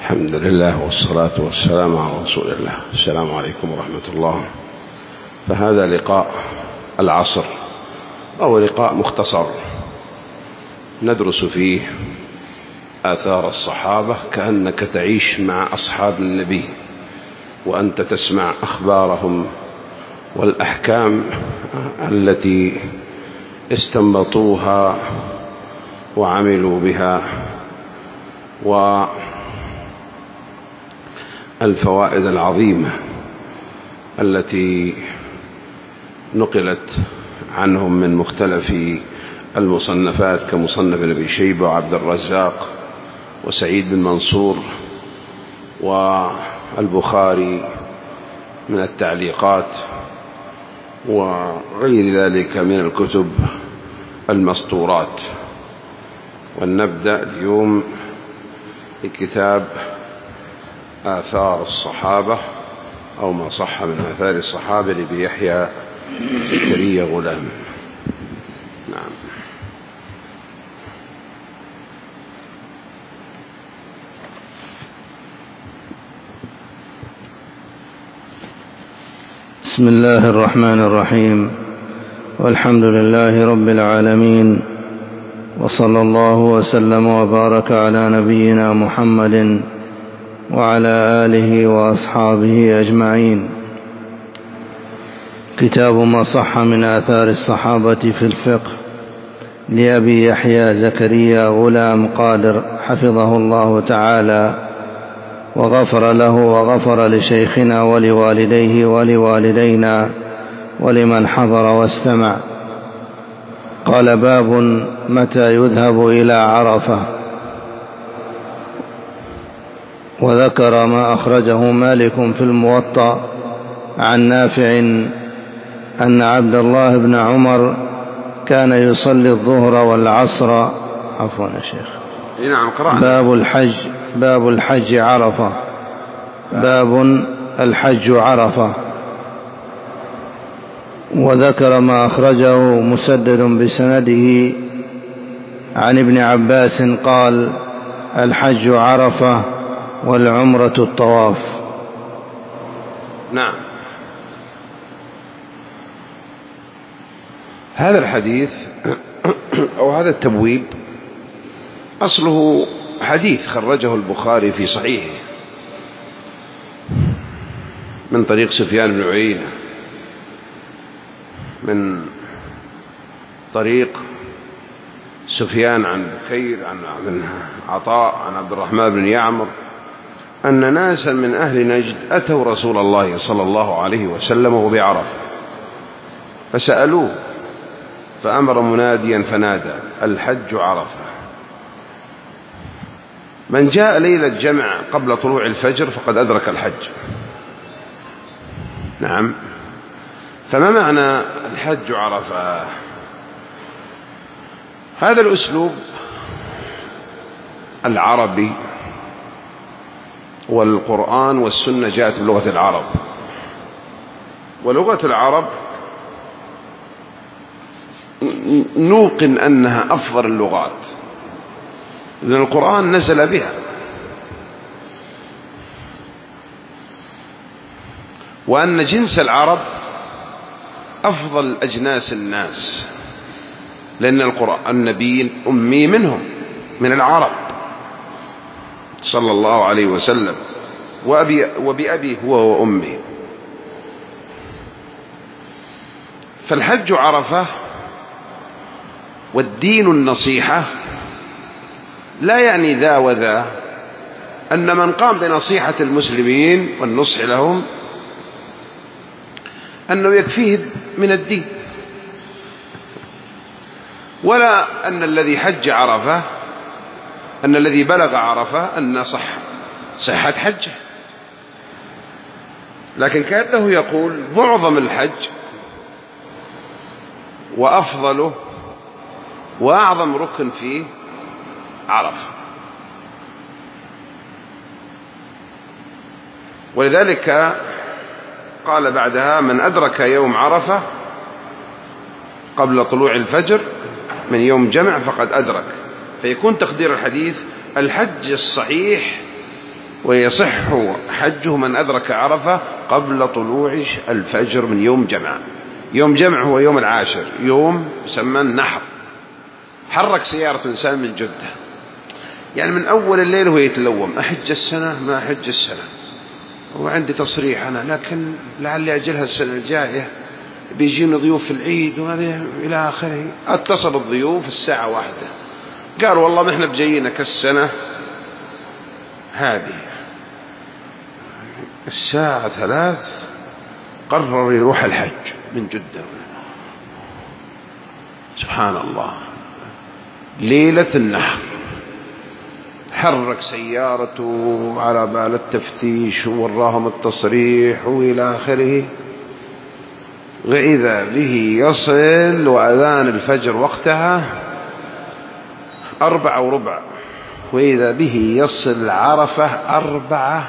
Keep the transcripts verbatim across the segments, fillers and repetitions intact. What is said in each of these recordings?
الحمد لله والصلاة والسلام على رسول الله. السلام عليكم ورحمة الله. فهذا لقاء العصر أو لقاء مختصر ندرس فيه آثار الصحابة كأنك تعيش مع أصحاب النبي وأنت تسمع أخبارهم والأحكام التي استنبطوها وعملوا بها والفوائد العظيمة التي نقلت عنهم من مختلف المصنفات كمصنف ابن شيبة وعبد الرزاق وسعيد بن منصور والبخاري من التعليقات وغير ذلك من الكتب المسطورات. ونبدأ اليوم بكتاب آثار الصحابة أو ما صح من آثار الصحابة لأبي يحيى زكريا غلام. نعم. بسم الله الرحمن الرحيم، والحمد لله رب العالمين، وصلى الله وسلم وبارك على نبينا محمد وعلى آله وأصحابه أجمعين. كتاب ما صح من آثار الصحابة في الفقه لأبي يحيى زكريا غلام قادر حفظه الله تعالى وغفر له وغفر لشيخنا ولوالديه ولوالدينا ولمن حضر واستمع. قال: باب متى يذهب إلى عرفة. وذكر ما أخرجه مالك في الموطأ عن نافع أن عبد الله بن عمر كان يصلي الظهر والعصر. عفوا يا شيخ. نعم قرأنا. باب الحج باب الحج عرفة. باب الحج عرفة. وذكر ما أخرجه مسدد بسنده عن ابن عباس قال: الحج عرفة والعمرة الطواف. نعم. هذا الحديث أو هذا التبويب أصله حديث خرجه البخاري في صحيحه من طريق سفيان بن عيينة من طريق سفيان عن بكير عن عطاء عن عبد الرحمن بن يعمر أن ناسا من أهل نجد أتوا رسول الله صلى الله عليه وسلم وهو بعرفة فسألوه فأمر مناديا فنادى: الحج عرفة. من جاء ليلة الجمع قبل طلوع الفجر فقد أدرك الحج. نعم. فما معنى الحج عرفة؟ هذا الأسلوب العربي والقرآن والسنة جاءت بلغة العرب، ولغة العرب نوقن أنها أفضل اللغات لأن القرآن نزل بها، وأن جنس العرب أفضل أجناس الناس لأن القرآن النبي أمي منهم من العرب صلى الله عليه وسلم وأبي وبأبي هو وأمي. فالحج عرفة والدين النصيحة لا يعني ذا وذا أن من قام بنصيحة المسلمين والنصح لهم أنه يكفيه من الدين، ولا أن الذي حج عرفة أن الذي بلغ عرفة أن صح صحة حجه، لكن كأنه يقول معظم الحج وأفضله وأعظم ركن فيه عرفة. ولذلك قال بعدها: من أدرك يوم عرفة قبل طلوع الفجر من يوم جمع فقد أدرك. فيكون تقدير الحديث: الحج الصحيح ويصح حجه من أدرك عرفة قبل طلوع الفجر من يوم جمع. يوم جمع هو يوم العاشر، يوم يسمى النحر. حرك سيارة إنسان من جدة، يعني من أول الليل هو يتلوم أحج السنة ما أحج السنة، وعندي تصريح أنا لكن لعلي أجلها السنة الجاية، بيجيني ضيوف في العيد وهذه إلى آخره. اتصل الضيوف الساعة واحدة، قال والله ما إحنا بجينك السنة هذه. الساعة ثلاث قرر يروح الحج من جدة. سبحان الله، ليلة النحر حرك سيارته على بال التفتيش ووراهم التصريح وإلى آخره، وإذا به يصل وأذان الفجر وقتها أربعة وربع، وإذا به يصل عرفة أربعة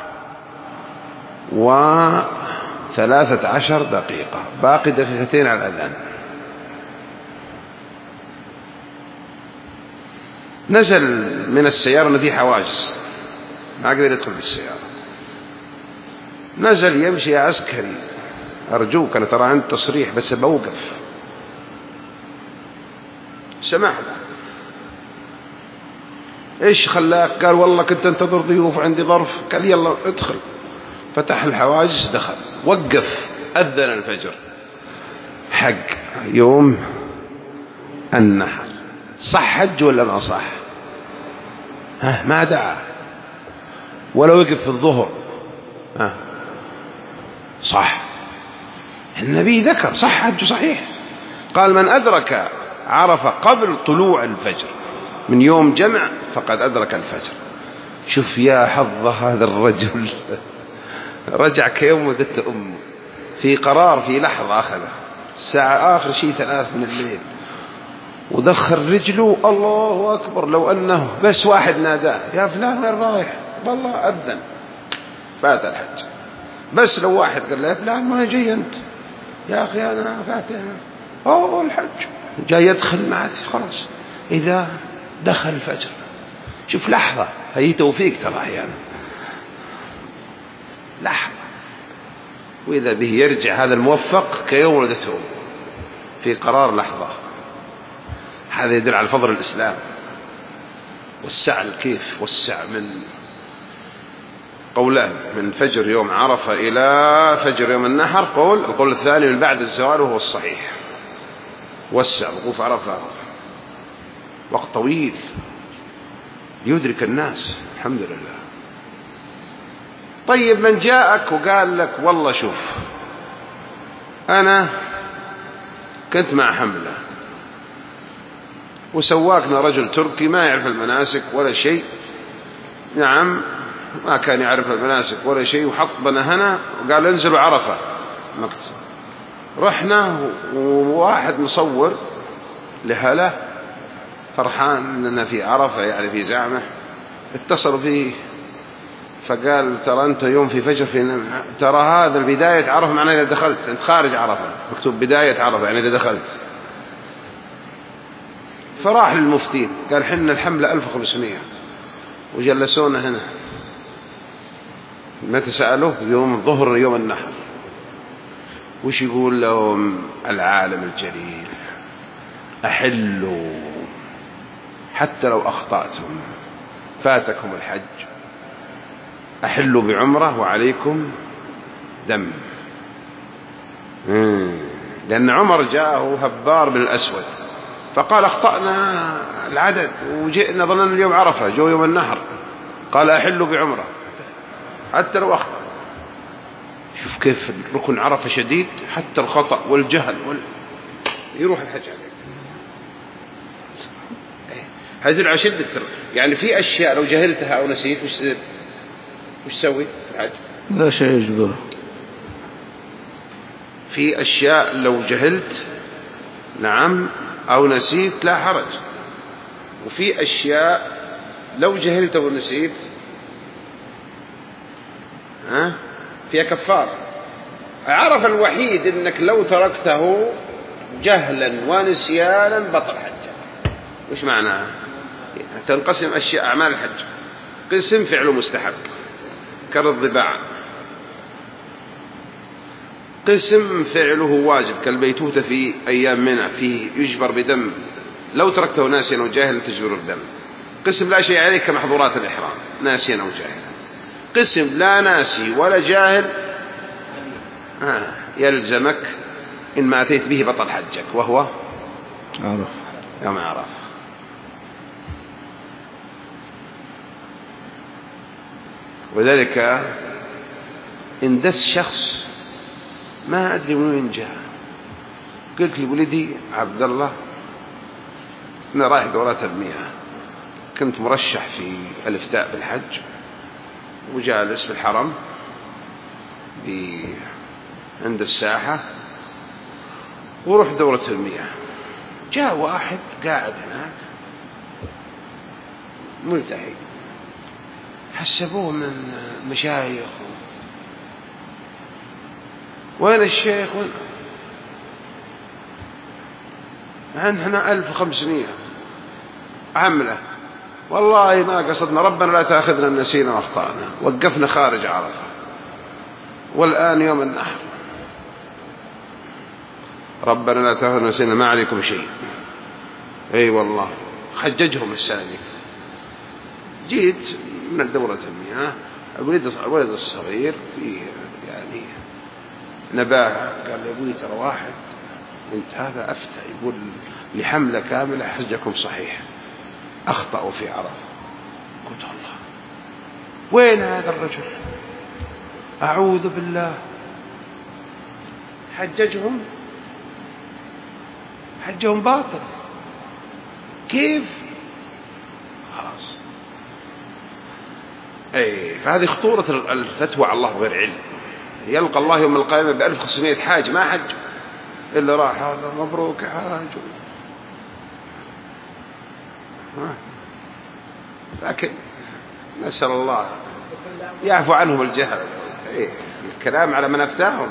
وثلاثة عشر دقيقة، باقي دقيقتين على الأذان. نزل من السيارة ما في حواجز، ما قدر يدخل بالسيارة، نزل يمشي يا عسكري أرجوك أنا ترى عندي تصريح بس بوقف. سمح له، إيش خلاك؟ قال والله كنت انتظر ضيوف عندي ظرف. قال يلا ادخل، فتح الحواجز دخل، وقف، أذن الفجر حق يوم النحر. صح حج ولا ما صح؟ ها ما دعا ولا وقف في الظهر. ها صح، النبي ذكر صح حج صحيح. قال من أدرك عرفة قبل طلوع الفجر من يوم جمع فقد أدرك الفجر. شوف يا حظ هذا الرجل رجع كيوم ولدت أمه، في قرار في لحظة أخذه، الساعة آخر شيء ثلاث من الليل، ودخل رجله الله أكبر. لو أنه بس واحد ناداه يا فلان وين رايح؟ والله أذن، فات الحج. بس لو واحد قال له يا فلان ما جاي أنت؟ يا أخي أنا فاتح أوه الحج، جاي يدخل معك خلاص. إذا دخل الفجر شوف لحظة، هي توفيق ترى أحيانا لحظة، وإذا به يرجع هذا الموفق كيوم ولدته في قرار لحظة. هذا يدل على فضل الإسلام والسع الكيف والسع. من قولان من فجر يوم عرفة إلى فجر يوم النحر، قول القول الثاني من بعد الزوال وهو الصحيح. وسع وقوف عرفة وقت طويل يدرك الناس، الحمد لله. طيب من جاءك وقال لك والله شوف أنا كنت مع حملة وسواقنا رجل تركي ما يعرف المناسك ولا شيء، نعم ما كان يعرف المناسك ولا شيء، وحط بنا هنا وقال انزلوا عرفة. رحنا وواحد مصور لهلا فرحان أننا في عرفة يعني في زعمة، اتصلوا فيه فقال ترى أنت يوم في فجر في ترى هذا البداية عرفة معناه إذا دخلت أنت خارج عرفة، مكتوب بداية عرفة يعني إذا دخلت. فراح للمفتين قال حنا الحملة ألف وخمسمائة وجلسونا هنا. متى سألوه؟ يوم الظهر يوم النحر. وش يقول لهم العالم الجليل؟ أحلوا حتى لو أخطأتم فاتكم الحج، أحلوا بعمرة وعليكم دم. لأن عمر جاءه هبار بن الأسود فقال أخطأنا العدد وجئنا ظننا اليوم عرفة، جو يوم النحر. قال أحلوا بعمرة حتى لو أخطأ. شوف كيف ركن عرفة شديد، حتى الخطأ والجهل وال... يروح الحج عليك. هذه على شدة يعني في أشياء لو جهلتها أو نسيت وش وش تسوي في الحج؟ لا شيء يجبره. في أشياء لو جهلت نعم أو نسيت لا حرج، وفي أشياء لو جهلت أو نسيت ها فيها كفار. عرف الوحيد أنك لو تركته جهلا ونسيانا بطل حجك. وش معناها؟ تنقسم أشياء أعمال الحج قسم فعل مستحب كالضباع. قسم فعله واجب كالبيتوتة في أيام منى فيه يجبر بدم لو تركته ناسيا أو جاهلا تجبر الدم. قسم لا شيء عليك كمحظورات الإحرام ناسيا أو جاهلا. قسم لا ناسي ولا جاهل آه يلزمك إن ما أتيت به بطل حجك وهو عرف يوم عرف. وذلك إن دس شخص ما أدري من وين جاء قلت لولدي عبد الله أنا رايح دورات المياه كنت مرشح في الإفتاء بالحج وجالس في الحرم عند الساحة وروح دورة المياه جاء واحد قاعد هناك ملتحي حسبوه من مشايخ وين الشيخ وين احنا ألف وخمسمائة عمله والله ما قصدنا ربنا لا تأخذنا نسينا واخطأنا وقفنا خارج عرفة والآن يوم النحر ربنا لا تأخذنا نسينا ما عليكم شيء. اي والله حججهم السنة دي. جيت من دورة المياه الولد الصغير فيه يعني نباهة قال لي أبوي ترى واحد انت هذا أفتى يقول لحملة كاملة حجكم صحيح أخطأوا في عرفة. قلت الله وين هذا الرجل أعوذ بالله حججهم حجهم باطل كيف خلاص. أي فهذه خطورة الفتوى على الله بغير علم. يلقى الله يوم القيامة بألف وخمسمائة حاج ما حج إلا راح هذا مبروك حاج. لكن نسأل الله يعفو عنهم الجهل. إيه الكلام على من أفتاهم.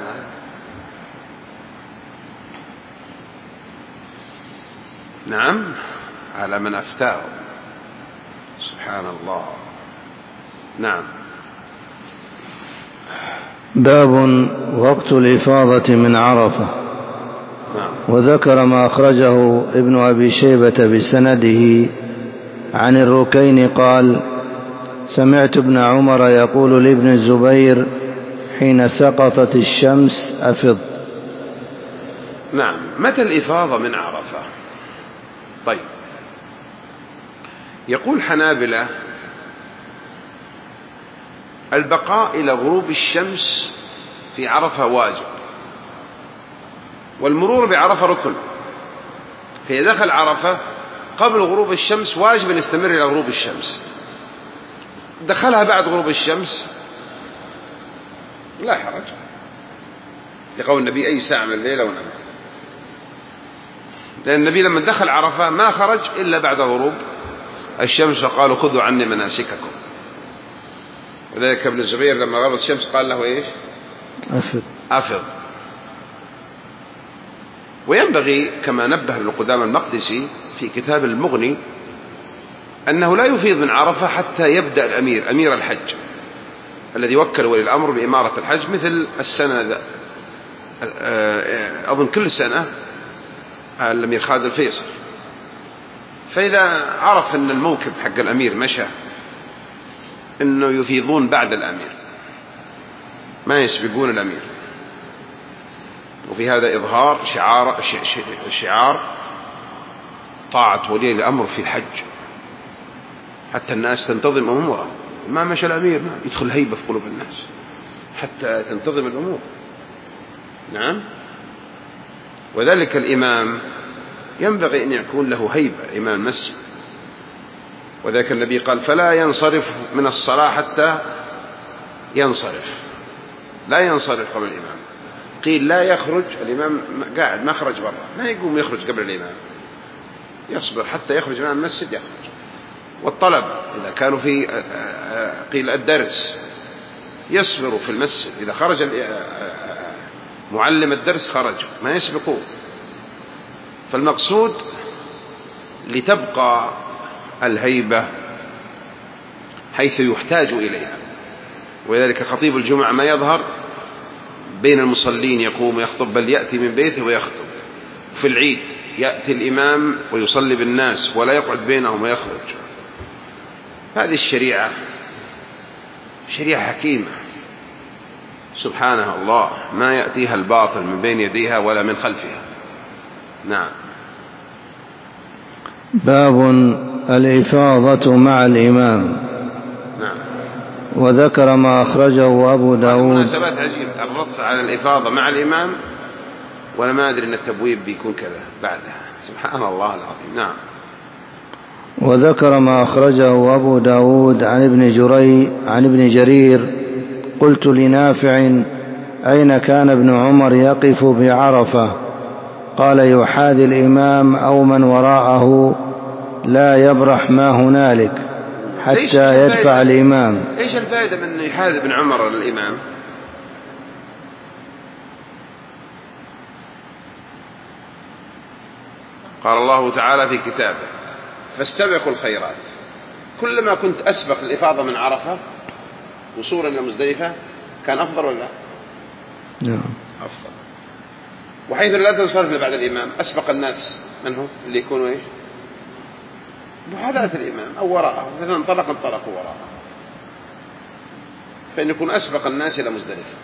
نعم على من أفتاهم سبحان الله. نعم. باب وقت الإفاضة من عرفة. نعم. وذكر ما أخرجه ابن أبي شيبة بسنده عن الركين قال سمعت ابن عمر يقول لابن الزبير حين سقطت الشمس أفض. نعم. متى الإفاضة من عرفة؟ طيب يقول حنابلة البقاء إلى غروب الشمس في عرفة واجب والمرور بعرفة ركن. فإذا دخل عرفة قبل غروب الشمس واجب أن يستمر إلى غروب الشمس. دخلها بعد غروب الشمس لا حرج لقول النبي أي ساعة من الليل ونام. لأن النبي لما دخل عرفة ما خرج إلا بعد غروب الشمس وقالوا خذوا عني مناسككم. وذلك ابن الزبير لما غربت الشمس قال له إيش أفض أفض. وينبغي كما نبه ابن قدامة المقدسي في كتاب المغني أنه لا يفيض من عرفة حتى يبدأ الأمير أمير الحج الذي وكل ولي الأمر بإمارة الحج مثل السنة أظن كل سنة الأمير خالد الفيصل. فإذا عرف أن الموكب حق الأمير مشى أنه يفيضون بعد الأمير ما يسبقون الأمير. وفي هذا إظهار شعار, شعار طاعة ولي الأمر في الحج حتى الناس تنتظم أموره. ما مشى الأمير ما يدخل هيبة في قلوب الناس حتى تنتظم الأمور. نعم. وذلك الإمام ينبغي أن يكون له هيبة إمام المسجد. وذلك النبي قال فلا ينصرف من الصلاة حتى ينصرف لا ينصرف قبل الإمام. قيل لا يخرج الإمام قاعد ما خرج برا ما يقوم يخرج قبل الإمام يصبر حتى يخرج من المسجد يخرج. والطلب إذا كانوا في قيل الدرس يصبروا في المسجد إذا خرج معلم الدرس خرج ما يسبقوه. فالمقصود لتبقى الهيبة حيث يحتاج إليها ولذلك خطيب الجمعة ما يظهر بين المصلين يقوم ويخطب، بل يأتي من بيته ويخطب. في العيد يأتي الإمام ويصلي بالناس ولا يقعد بينهم ويخرج. هذه الشريعة شريعة حكيمة سبحانه الله، ما يأتيها الباطل من بين يديها ولا من خلفها. نعم. باب الإفاضة مع الإمام. نعم. وذكر ما أخرجه أبو داود. مناسبات عجيبة، تعرضت على الإفاضة مع الإمام ولا ما أدري أن التبويب بيكون كذا بعدها. سبحان الله العظيم. نعم. وذكر ما أخرجه أبو داود عن ابن جري عن ابن جرير قلت لنافع أين كان ابن عمر يقف بعرفة؟ قال يحاذي الإمام أو من وراءه لا يبرح ما هنالك حتى يدفع الإمام. إيش الفائدة من يحاذي ابن عمر الإمام؟ قال الله تعالى في كتابه فاستبقوا الخيرات. كلما كنت أسبق الإفاضة من عرفة وصولا إلى مزدلفة كان أفضل ولا لا؟ نعم أفضل. وحيث لا تنصرف إلا بعد الإمام أسبق الناس منه اللي يكونوا إيش؟ محاذاة الإمام أو وراءه، مثلا انطلق انطلقوا وراءه، فإن يكون أسبق الناس إلى مزدلفة،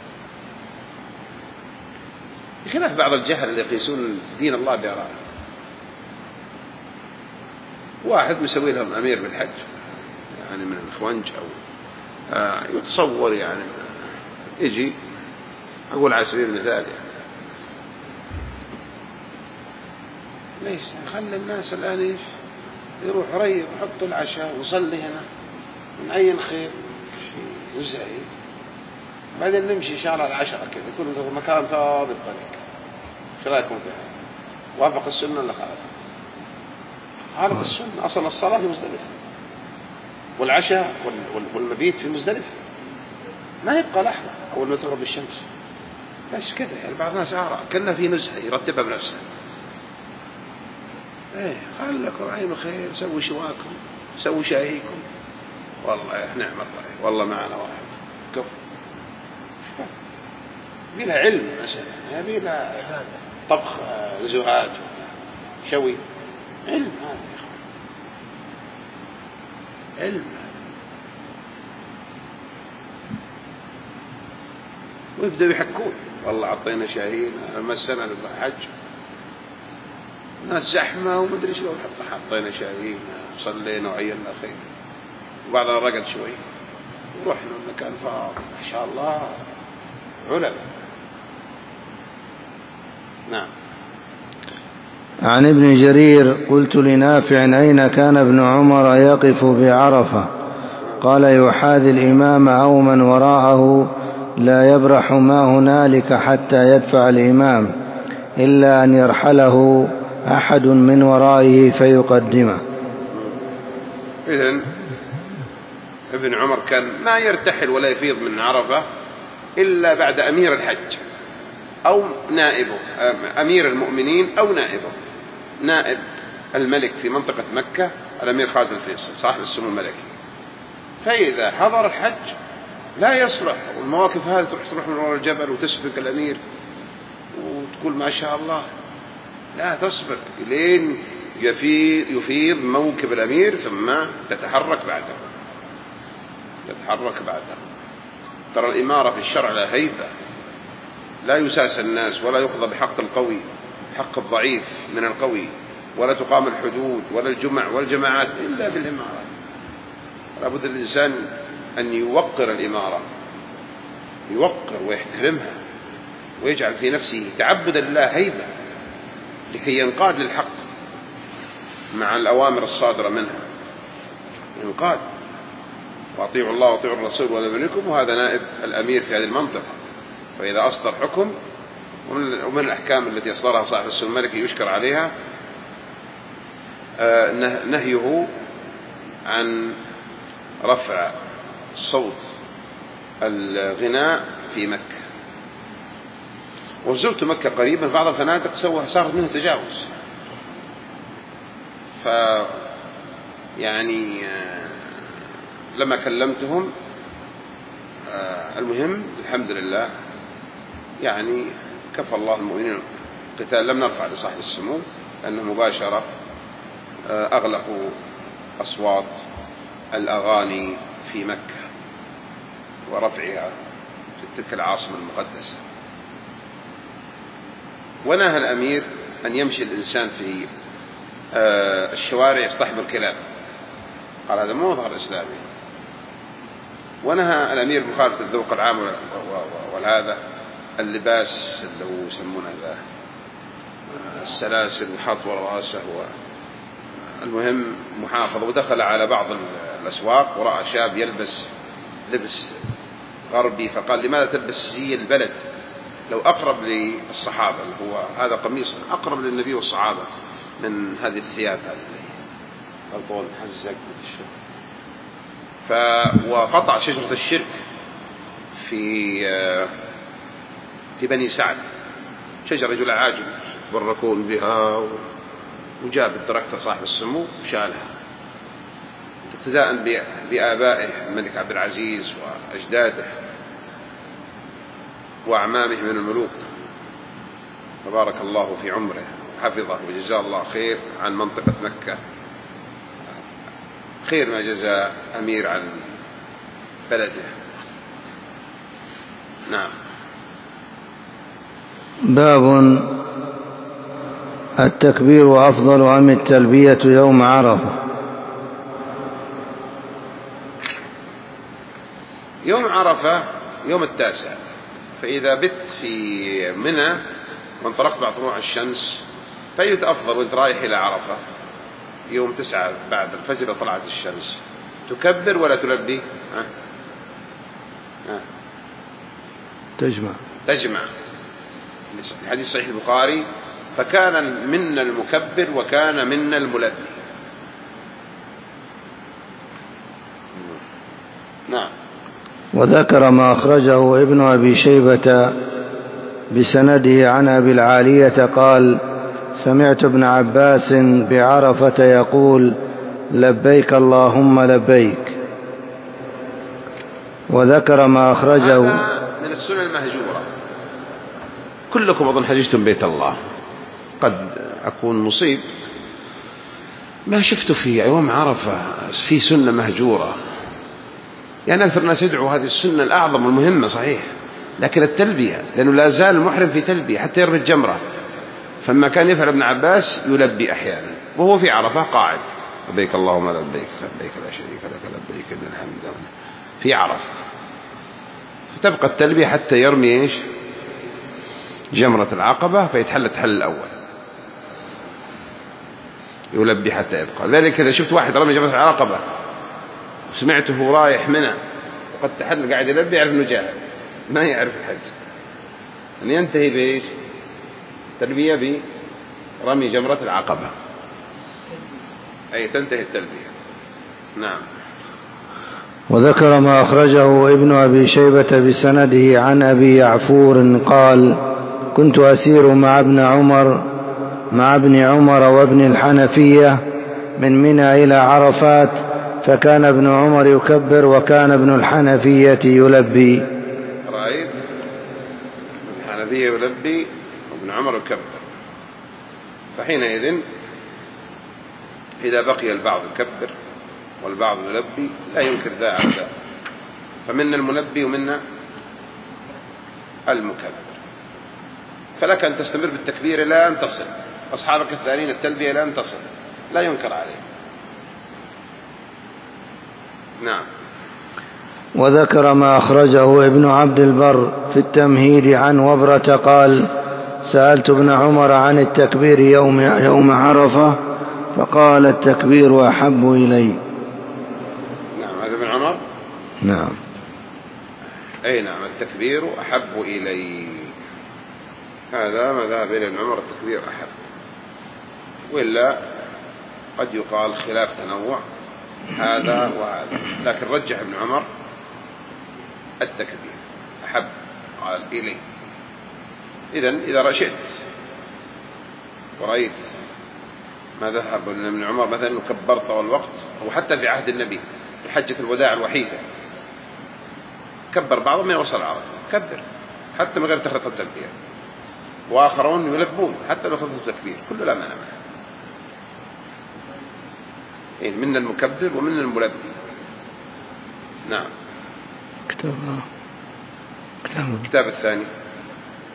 بخلاف بعض الجهل اللي يقيسون دين الله بآراء. واحد مسوي لهم أمير بالحج يعني من الخوانج أو آه يتصور يعني يجي أقول على سبيل المثال يعني ليش خلي الناس الآن يروح ريب وحطوا العشاء وصلي هنا ونعين خير وزعي بعدين نمشي إن شاء الله العشرة كذا كل مكان فاضي الطريق. شو رأيكم فيها؟ وافق السنة ولا خالف؟ خالف السنة. أصلا الصلاة في مزدلفة والعشاء والمبيت في مزدلفة، ما يبقى لحظة أول ما تغرب الشمس بس كذا. يعني بعض الناس آراء كنا في نزهة يرتبها بنفسه. ايه خلكم عين خير، سووا شواكم سووا شاهيكم، والله نعم الله والله معنا واحد كفر. يبي لها علم مثلا، يبي لها طبخ زهاج شوي، علم هذا يا اخوان، علم. ويبدأوا يحكون والله عطينا شاهين لما السنة الحج ناس زحمة ومدري شو حطينا شاهين صلينا وعينا خير، وبعضنا رقد شوي ورحنا المكان فاضي ما شاء الله علماء. نعم. عن ابن جرير قلت لنافع أين كان ابن عمر يقف بعرفة؟ قال يحاذي الإمام أو من وراءه لا يبرح ما هنالك حتى يدفع الإمام إلا أن يرحله أحد من ورائه فيقدمه. إذن ابن عمر كان ما يرتحل ولا يفيض من عرفة إلا بعد أمير الحج أو نائبه، أمير المؤمنين أو نائبه. نائب الملك في منطقة مكة الأمير خالد الفيصل صاحب السمو الملكي، فإذا حضر الحج لا يصلح والمواقف هذه تروح من وراء الجبل وتسبق الأمير وتقول ما شاء الله، لا تسبق لين يفيض موكب الأمير ثم تتحرك بعده تتحرك بعده. ترى الإمارة في الشرع لا هيبة، لا يساس الناس ولا يقضى بحق القوي حق الضعيف من القوي، ولا تقام الحدود ولا الجمع والجماعات إلا بالإمارة. لابد الإنسان أن يوقر الإمارة، يوقر ويحترمها ويجعل في نفسه تعبدا لله هيبة لكي ينقاد للحق مع الأوامر الصادرة منها، ينقاد. وأطيعوا الله وأطيعوا الرسول ولا منكم، وهذا نائب الأمير في هذه المنطقة. فإذا أصدر حكم ومن الأحكام التي أصدرها صاحب السمو الملكي يشكر عليها نهيه عن رفع صوت الغناء في مكة. وزرت مكة قريبا، بعض الفنادق سوى صارت منه تجاوز، ف يعني لما كلمتهم المهم الحمد لله يعني كفى الله المؤمنين قتال. لم نرفع لصاحب السمو لأنه مباشرة أغلقوا أصوات الأغاني في مكة ورفعها في تلك العاصمة المقدسة. ونهى الأمير أن يمشي الإنسان في الشوارع يصطحب الكلاب، قال هذا مو مظهر إسلامي. ونهى الأمير بمخالفة الذوق العام والهذا اللباس اللي هو يسمونه ذا السلاسل وحط وراء راسه. المهم محافظة. ودخل على بعض الأسواق ورأى شاب يلبس لبس غربي فقال لماذا تلبس زي البلد؟ لو أقرب للصحابة، هو هذا قميص أقرب للنبي والصحابة من هذه الثياب هذه الطول حزق. ف وقطع شجرة الشرك في في بني سعد، شجرة رجل عاجب يتبركون بها، وجاب الدركتر صاحب السمو وشالها اقتداء بآبائه الملك عبد العزيز وأجداده وأعمامه من الملوك، فبارك الله في عمره وحفظه وجزاه الله خير عن منطقة مكة، خير ما جزى أمير عن بلده. نعم. باب التكبير أفضل أم التلبية يوم عرفة؟ يوم عرفة يوم التاسع، فإذا بت في منى وانطلقت بعد طلوع الشمس فأيت أفضل وانت رايح إلى عرفة يوم تسعة بعد الفجر طلعت الشمس؟ تكبر ولا تلبي؟ ها؟ ها؟ تجمع تجمع. الحديث صحيح البخاري فكان منا المكبر وكان منا الملبي. نعم. وذكر ما أخرجه ابن أبي شيبة بسنده عن أبي العالية قال سمعت ابن عباس بعرفة يقول لبيك اللهم لبيك. وذكر ما أخرجه من السنن المهجورة. كلكم أظن حججتم بيت الله، قد أكون مصيب ما شفت في يوم عرفة في سنة مهجورة. يعني أكثر الناس يدعوا هذه السنة الأعظم والمهمة صحيح، لكن التلبية لأنه لا زال المحرم في تلبية حتى يرمي الجمرة، فما كان يفعل ابن عباس يلبي أحيانا وهو في عرفة قاعد لبيك اللهم لبيك لبيك لا شريك لك لبيك إن الحمد في عرفة، فتبقى التلبية حتى يرمي إيش جمرة العقبة فيتحل التحل الأول يلبي حتى يبقى. ذلك إذا شفت واحد رمي جمرة العقبة وسمعته رايح منى وقد تحل قاعد يلبي يعرف أنه جاهل ما يعرف الحج، أن ينتهي بإيش تلبية برمي جمرة العقبة أي تنتهي التلبية. نعم. وذكر ما أخرجه ابن أبي شيبة بسنده عن أبي يعفور قال كنت أسير مع ابن عمر مع ابن عمر وابن الحنفية من منى إلى عرفات، فكان ابن عمر يكبر وكان ابن الحنفية يلبي. رأيت الحنفية يلبي وابن عمر يكبر، فحينئذ إذا بقي البعض يكبر والبعض يلبي لا ينكر ذا على ذا، فمنا الملبي ومنا المكبر، فلك أن تستمر بالتكبير لا أن تصل، أصحابك الثانيين التلبية لا أن تصل، لا ينكر عليه. نعم. وذكر ما أخرجه ابن عبد البر في التمهيد عن وبرة قال سألت ابن عمر عن التكبير يوم, يوم عرفة فقال التكبير أحب إلي. نعم هذا ابن عمر. نعم. أي نعم التكبير أحب إلي، هذا ما ذهب إلى ابن عمر التكبير أحب، وإلا قد يقال خلاف تنوع هذا وهذا، لكن رجح ابن عمر التكبير أحب قال إلي. إذن إذا رشئت ورأيت ما ذهب ابن عمر مثلا كبرت طول الوقت، أو حتى في عهد النبي في حجة الوداع الوحيدة كبر بعضهم من وصل العرض كبر حتى من غير تخلط التكبير، وآخرون يلبون حتى لو خلصوا التكبير، كله لا معنى معه. إيه من المكبر ومن الملبي. نعم. كتاب كتاب الكتاب الثاني